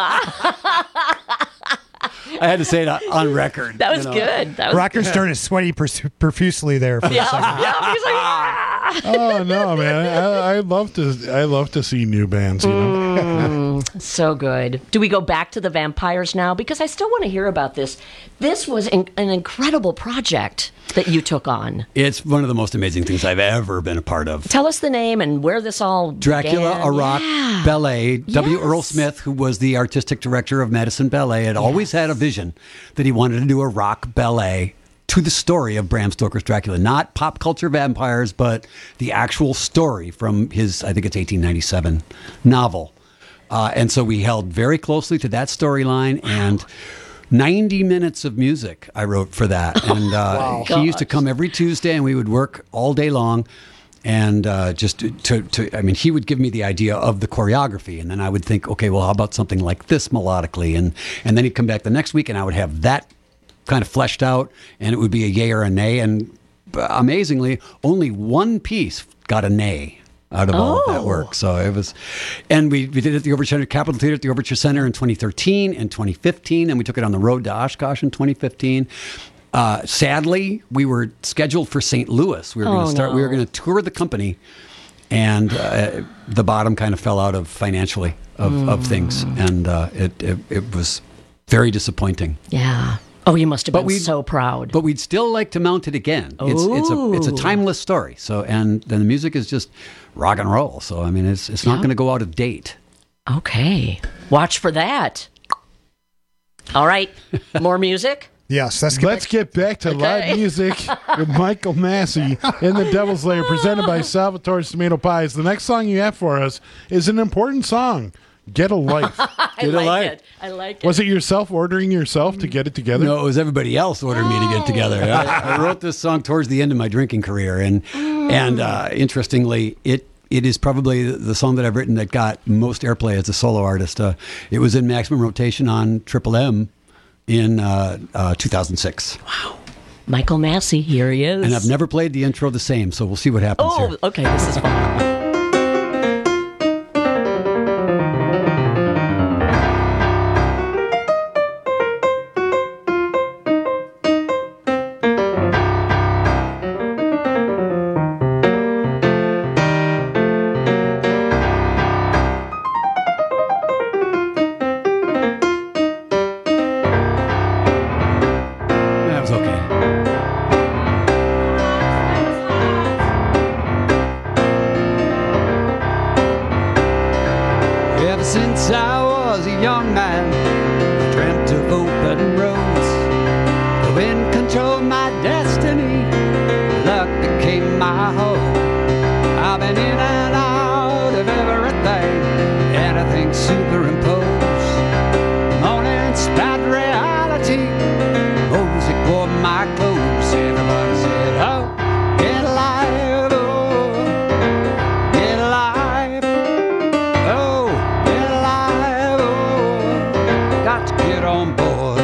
I had to say it on record. That was you know. good. That was Rocker's good. starting to sweaty pers- profusely there for a Yeah, second. yeah, he's like, ah. Oh no, man! I, I love to. I love to see new bands. You know. Mm, so good. Do we go back to the vampires now? Because I still want to hear about this. This was in, an incredible project that you took on. It's one of the most amazing things I've ever been a part of. Tell us the name and where this all Dracula, began. a rock Yeah. ballet. W. Yes. Earl Smith, who was the artistic director of Madison Ballet, had always had a vision that he wanted to do a rock ballet to the story of Bram Stoker's Dracula. Not pop culture vampires, but the actual story from his, I think it's eighteen ninety-seven novel. Uh, and so we held very closely to that storyline and ninety minutes of music I wrote for that. And uh, he used to come every Tuesday and we would work all day long. And uh, just to, to, to, I mean, he would give me the idea of the choreography. And then I would think, okay, well, how about something like this melodically? And, and then he'd come back the next week and I would have that kind of fleshed out and it would be a yay or a nay. And uh, amazingly, only one piece got a nay out of all of that work. So it was, and we, we did it at the Overture Capitol Theater at the Overture Center in twenty thirteen and twenty fifteen, and we took it on the road to Oshkosh in twenty fifteen. Uh, sadly, we were scheduled for Saint Louis. We were going Oh, to start. no. We were going to tour the company, and uh, the bottom kind of fell out of financially of, of things, and uh, it, it it was very disappointing. Yeah. Oh, you must have But been we- so proud. But we'd still like to mount it again. It's it's a it's a Ooh. timeless story. So and then the music is just rock and roll. So I mean, it's it's not Yeah. going to go out of date. Okay. Watch for that. All right. More music? Yes, let's get Let's get back to live music with Michael Massey in the Devil's Lair, presented by Salvatore's Tomato Pies. The next song you have for us is an important song. Get a Life. I Get a like life. it. I like it. Was it yourself ordering yourself to get it together? No, it was everybody else ordered me to get together. I, I wrote this song towards the end of my drinking career, and and uh, interestingly, it. It is probably the song that I've written that got most airplay as a solo artist. Uh, it was in maximum rotation on Triple M in uh, uh, two thousand six. Wow. Michael Massey, here he is. And I've never played the intro the same, so we'll see what happens Oh, here. okay. This is fun. my home. I've been in and out of everything, anything superimposed. Moments bad reality, music for my clothes. Everybody said, oh, get alive, oh, get alive, oh, get alive, oh, got to get on board.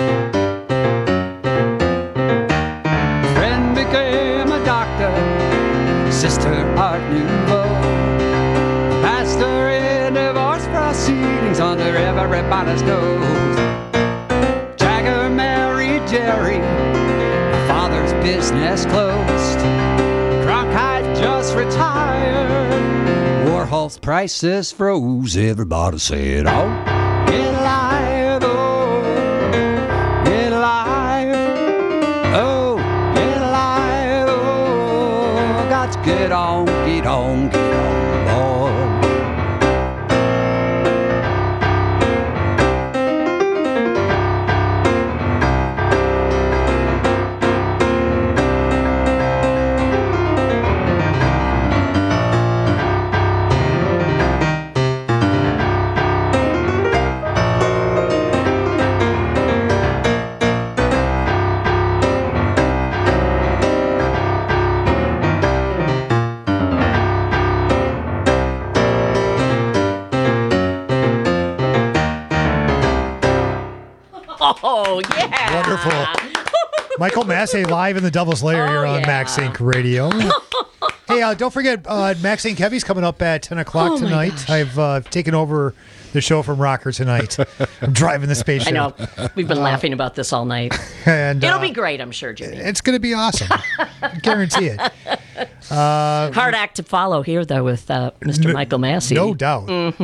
Friend became a doctor, sister art nouveau, pastor in divorce proceedings under everybody's nose. Jagger married Jerry, my father's business closed. Cronkite just retired, Warhol's prices froze. Everybody said, oh, get alive, oh, get alive, oh, get alive, oh, got to get on, get on, get on, boy. Oh, yeah. Wonderful. Michael Massey live in the Devil's Lair here on yeah. Max Inc Radio. Hey, uh, don't forget, uh, Max Inc Heavy's coming up at ten o'clock Oh, my tonight. gosh. I've uh, taken over the show from Rocker tonight. I'm driving the spaceship. I know. We've been laughing about this all night. And, It'll uh, be great, I'm sure, Jimmy. It's going to be awesome. Guarantee it. Uh, Hard act to follow here, though, with uh, Mister Michael Massey. no doubt. Mm-hmm.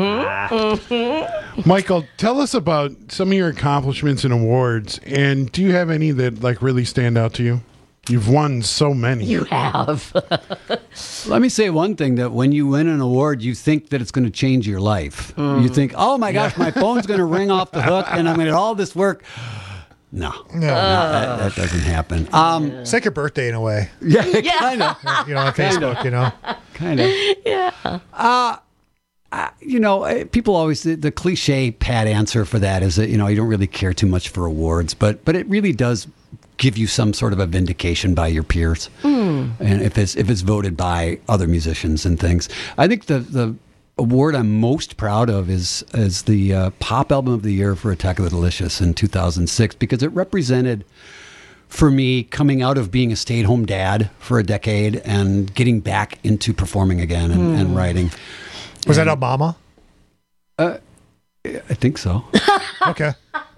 Mm-hmm. Michael, tell us about some of your accomplishments and awards, and do you have any that like really stand out to you? You've won so many. You have. Let me say one thing, that when you win an award, you think that it's going to change your life. Mm. You think, oh my gosh, my phone's going to ring off the hook and I'm going to get all this work. No, No. no that, that doesn't happen. Um, It's like your birthday in a way. yeah, Yeah. kind of. You know, on Facebook, you know. Kind of. Yeah. Uh, uh, you know, uh, people always, the, the cliche pat answer for that is that, you know, you don't really care too much for awards, but but it really does give you some sort of a vindication by your peers. Mm. And if it's if it's voted by other musicians and things. I think the the award I'm most proud of is is the uh, pop album of the year for Attack of the Delicious in two thousand six, because it represented, for me, coming out of being a stay-at-home dad for a decade and getting back into performing again and, Mm. and writing. Was And, that Obama? Uh, I think so. Okay.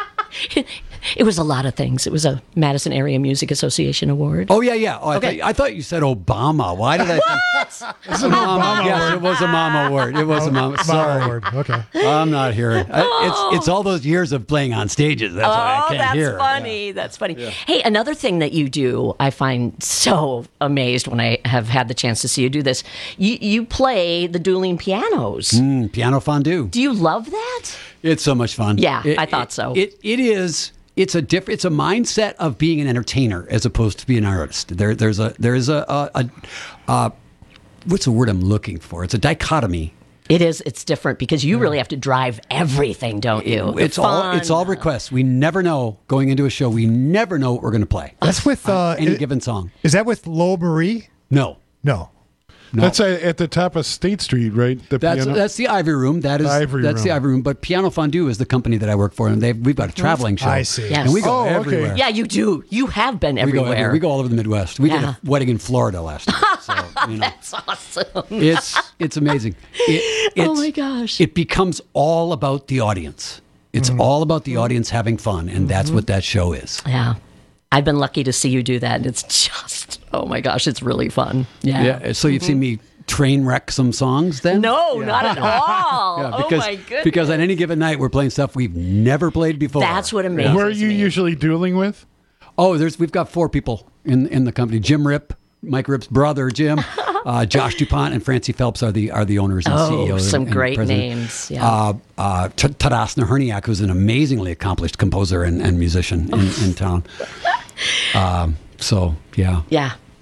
It was a lot of things. It was a Madison Area Music Association award. Oh yeah, yeah. Oh, I, Okay. thought, I thought you said Obama. Why did I? Think? What? It's an Obama. Yes, award. it was a Mama award. It was a Mama. Mama Sorry, award. Okay. I'm not hearing. I, it's it's all those years of playing on stages. That's why I Oh, can't that's hear. funny. That's funny. Hey, another thing that you do, I find so amazed when I have had the chance to see you do this. You you play the dueling pianos. Mm, piano fondue. Do you love that? It's so much fun. Yeah, It- I thought it- so. It it is. It's a diff, It's a mindset of being an entertainer as opposed to being an artist. There there's a there is a, a, a, a what's the word I'm looking for? It's a dichotomy. It is. It's different because you really have to drive everything, don't you? The It's all fun. it's all requests. We never know going into a show. We never know what we're going to play. That's with uh, Any i- given song. Is that with Lo Marie? No. No. No. That's uh, at the top of State Street, right? The That's piano. that's the Ivory Room. That is The Ivory that's the Room. Ivory Room. But Piano Fondue is the company that I work for, and they've we've got a traveling show. I see. Yes. And we go Oh, okay. everywhere. Yeah, you do. You have been We go everywhere. everywhere. We go all over the Midwest. We did Yeah. a wedding in Florida last year. So, you know, That's awesome. it's it's amazing. It, it's, Oh, my gosh. It becomes all about the audience. It's all about the audience having fun, and that's what that show is. Yeah. I've been lucky to see you do that, and it's just, oh my gosh, it's really fun. Yeah. So you've seen me train wreck some songs then? No, not at all. Yeah, oh because, my goodness. because on any given night we're playing stuff we've never played before. That's what amazes Who are you me. usually dueling with? Oh, there's we've got four people in in the company. Jim Rip, Mike Rip's brother, Jim, uh, Josh DuPont, and Francie Phelps are the are the owners and Oh, C E Os. some and, and great president. names, yeah. Uh, uh, T- Taras Naherniak, who's an amazingly accomplished composer and, and musician in, in town. Um, so yeah. Yeah.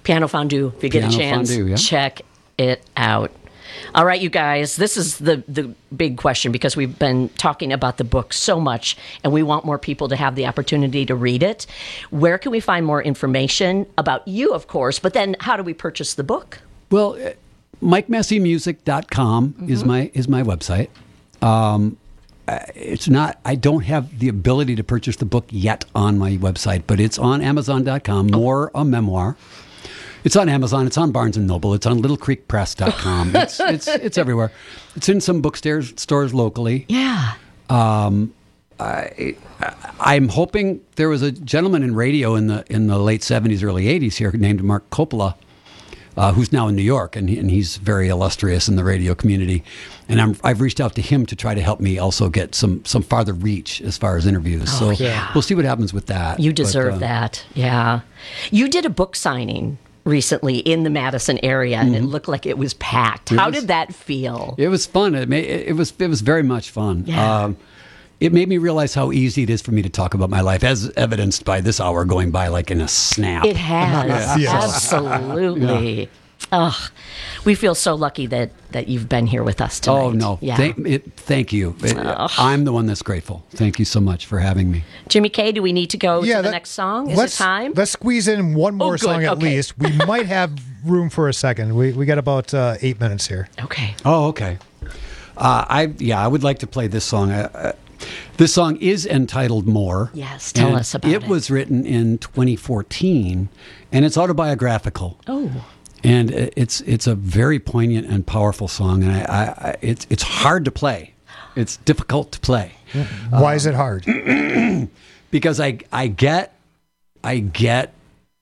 Piano Fondue. If you get Piano a chance, Fondue, yeah. check it out. All right, you guys, this is the, the big question because we've been talking about the book so much and we want more people to have the opportunity to read it. Where can we find more information about you, of course, but then how do we purchase the book? Well, uh, mike massey music dot com mm-hmm. is my is my website. Um, it's not, I don't have the ability to purchase the book yet on my website, but it's on amazon dot com, More a Memoir. It's on Amazon. It's on Barnes and Noble. It's on little creek press dot com. It's it's it's everywhere. It's in some bookstores stores locally. Yeah. Um, I, I'm hoping there was a gentleman in radio in the in the late seventies, early eighties here named Mark Coppola, uh, who's now in New York, and he, and he's very illustrious in the radio community. And I'm, I've reached out to him to try to help me also get some some farther reach as far as interviews. Oh, so yeah. we'll see what happens with that. You deserve but, uh, that. Yeah. You did a book signing recently in the Madison area, and Mm-hmm. it looked like it was packed. It How was- did that feel? It was fun. It made, it was it was very much fun. Yeah. Um, it made me realize how easy it is for me to talk about my life, as evidenced by this hour going by like in a snap. It has. Yeah. Absolutely. Yeah. Ugh. We feel so lucky that, that you've been here with us tonight. Oh, no. Yeah. Thank, it, thank you. It- I'm the one that's grateful. Thank you so much for having me. Jimmy K, do we need to go Yeah, to the that- next song? Is let's, it time? Let's squeeze in one more Oh, good. song at Okay. least. We might have room for a second. We we got about uh, eight minutes here. Okay. Oh, okay. Uh, I yeah, I would like to play this song. Uh, uh, this song is entitled "More." Yes, tell and us about it. It was written in twenty fourteen, and it's autobiographical. Oh. And it's it's a very poignant and powerful song, and I, I, I it's it's hard to play. It's difficult to play. Why is it hard? Because I I get I get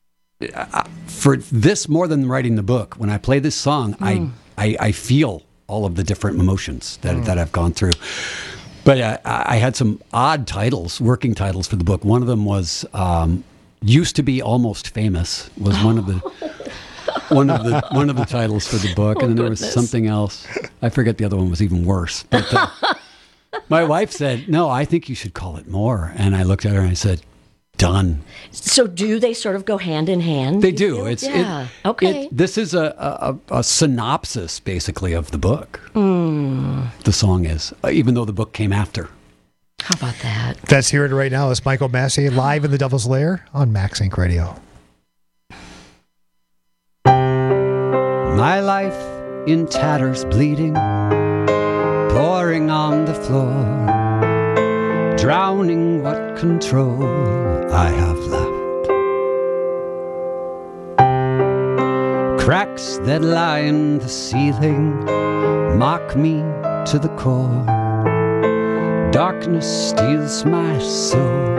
uh, for this more than writing the book. When I play this song, Mm. I, I I feel all of the different emotions that that I've gone through. But uh, I had some odd titles, working titles for the book. One of them was um, "Used to Be Almost Famous" was one of the. One of the one of the titles for the book, Oh, and then there was goodness. something else. I forget the other one was even worse. But uh, my wife said, "No, I think you should call it More." And I looked at her and I said, "Done." So do they sort of go hand in hand? They you do. feel? It's it- yeah. okay. it- this is a, a a synopsis, basically, of the book. Mm. The song is, uh, even though the book came after. How about that? Let's hear it right now. It's Michael Massey live in the Devil's Lair on Max Inc Radio. My life in tatters bleeding, pouring on the floor, drowning what control I have left. Cracks that lie in the ceiling mock me to the core. Darkness steals my soul.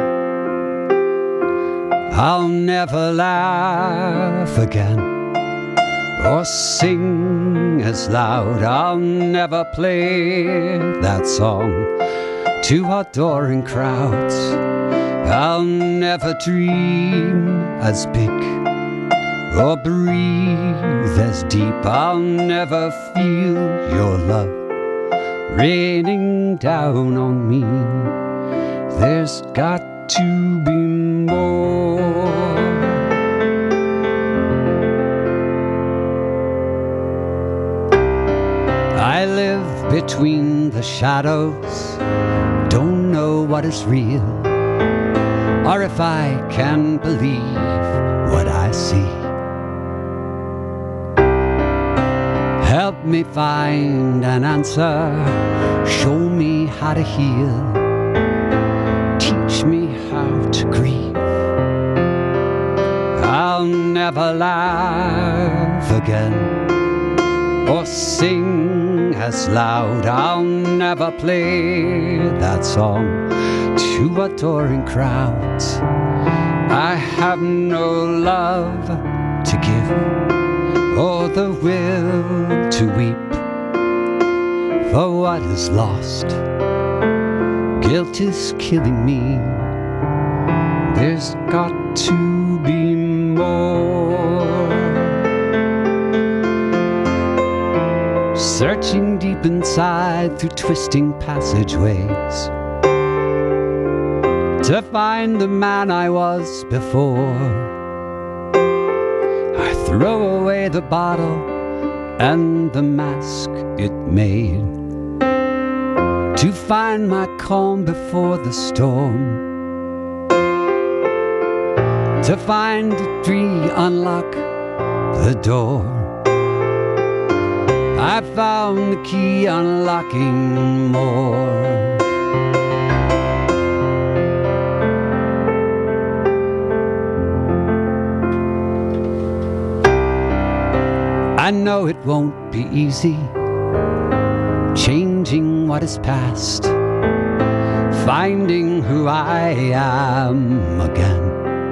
I'll never laugh again or sing as loud. I'll never play that song to adoring crowds. I'll never dream as big or breathe as deep. I'll never feel your love raining down on me. There's got to be more. I live between the shadows, don't know what is real, or if I can believe what I see. Help me find an answer, show me how to heal, teach me how to grieve. I'll never laugh again or sing as loud. I'll never play that song to adoring crowds. I have no love to give or the will to weep for what is lost. Guilt is killing me. There's got to be more. Searching deep inside through twisting passageways to find the man I was before. I throw away the bottle and the mask it made, to find my calm before the storm, to find a tree unlock the door. I found the key unlocking more. I know it won't be easy changing what is past, finding who I am again.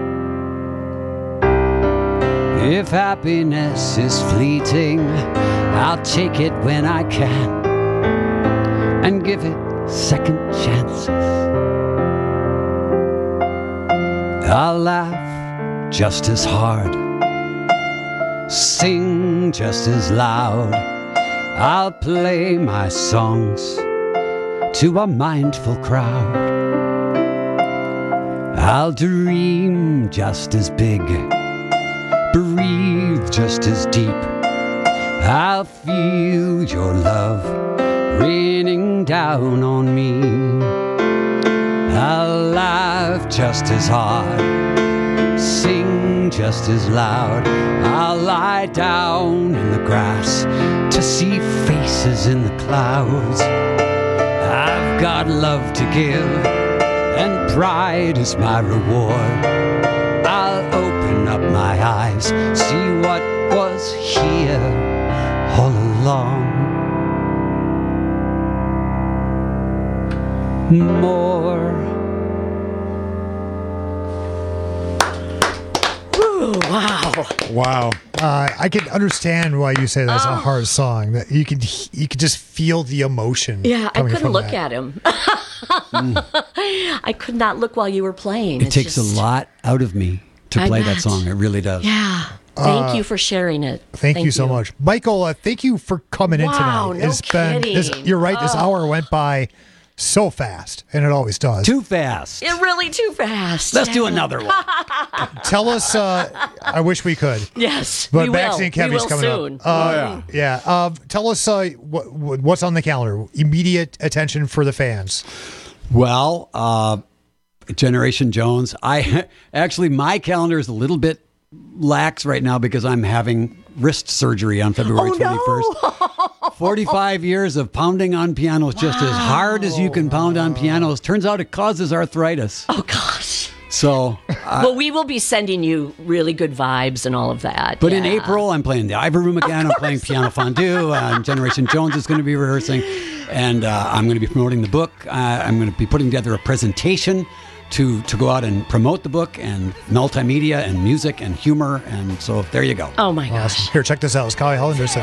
If happiness is fleeting, I'll take it when I can and give it second chances. I'll laugh just as hard, sing just as loud. I'll play my songs to a mindful crowd. I'll dream just as big, breathe just as deep. I'll feel your love raining down on me. I'll laugh just as hard, sing just as loud. I'll lie down in the grass to see faces in the clouds. I've got love to give, and pride is my reward. I'll open up my eyes, see what was here all along. More. Ooh, wow. Wow. Uh, I can understand why you say that's oh. a hard song. That you could you could just feel the emotion. Yeah, I couldn't look that. at him. mm. I could not look while you were playing. It it's takes just... a lot out of me to I play bet. that song. It really does. Yeah. Thank Uh, you for sharing it. Thank, thank you so you. much, Michael. Uh, thank you for coming wow, in tonight. No it's been this, you're right. This oh. hour went by so fast, and it always does. Too fast. It really too fast. Let's yeah. do another one. Tell us. Uh, I wish we could. Yes, but we Max will. and Kevy's we will coming soon. up. Uh, oh yeah. Yeah. Uh, tell us uh, what, what's on the calendar. Immediate attention for the fans. Well, uh, Generation Jones. I actually my calendar is a little bit lax right now because I'm having wrist surgery on February oh, twenty-first. No. forty-five years of pounding on pianos wow. just as hard as you can pound on pianos. Turns out it causes arthritis. Oh, gosh. So, uh, well, we will be sending you really good vibes and all of that. But yeah. in April, I'm playing the Ivor Room again. I'm playing Piano Fondue. Uh, Generation Jones is going to be rehearsing. And uh, I'm going to be promoting the book. Uh, I'm going to be putting together a presentation to to go out and promote the book, and multimedia and music and humor. And so there you go. Oh, my gosh. Awesome. Here, check this out. It's Kyle Henderson.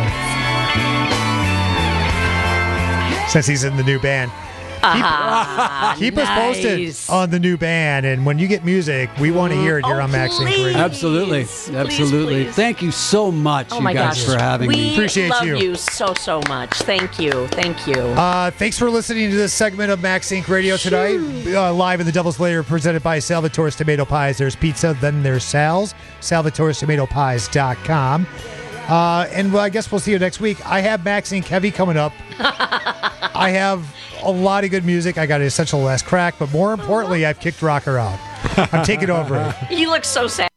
Since he's in the new band. Keep, ah, keep nice. us posted on the new band, and when you get music, we want to hear it here oh, on Max Inc Radio. Absolutely, absolutely. Please, please. Thank you so much, oh you my guys, gosh. for having we me. Appreciate love you. you so so much. Thank you, thank you. Uh, thanks for listening to this segment of Max Inc Radio tonight, uh, live in the Devil's Lair, presented by Salvatore's Tomato Pies. There's pizza, then there's Sal's. Salvatore's Tomato Pies dot com. Uh, and well, I guess we'll see you next week. I have Max Inc Heavy coming up. I have a lot of good music. I got an Essential Last Crack, but more importantly, I've kicked Rocker out. I'm taking over. You look so sad.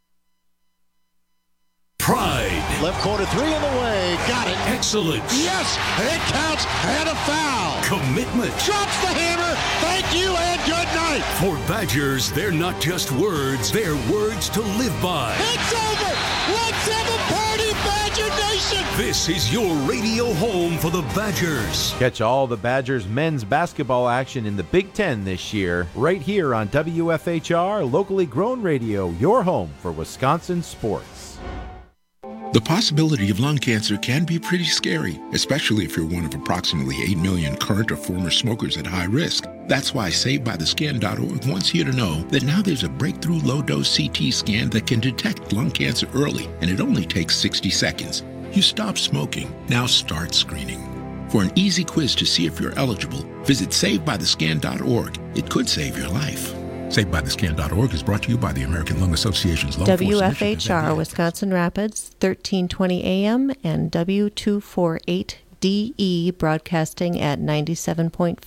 Pride. Left corner three in the way. Got it. Excellence. Yes, it counts. And a foul. Commitment. Drops the hammer. Thank you and good night. For Badgers, they're not just words. They're words to live by. It's over. Let's have a party, Badger Nation. This is your radio home for the Badgers. Catch all the Badgers men's basketball action in the Big Ten this year, right here on W F H R, locally grown radio, your home for Wisconsin sports. The possibility of lung cancer can be pretty scary, especially if you're one of approximately eight million current or former smokers at high risk. That's why Saved By The Scan dot org wants you to know that now there's a breakthrough low-dose C T scan that can detect lung cancer early, and it only takes sixty seconds. You stop smoking, now start screening. For an easy quiz to see if you're eligible, visit Saved By The Scan dot org. It could save your life. Saved by the Scan dot org is brought to you by the American Lung Association's Law W Enforcement F H R, Wisconsin Rapids, thirteen twenty A M, and W two forty-eight D E broadcasting at ninety-seven point five.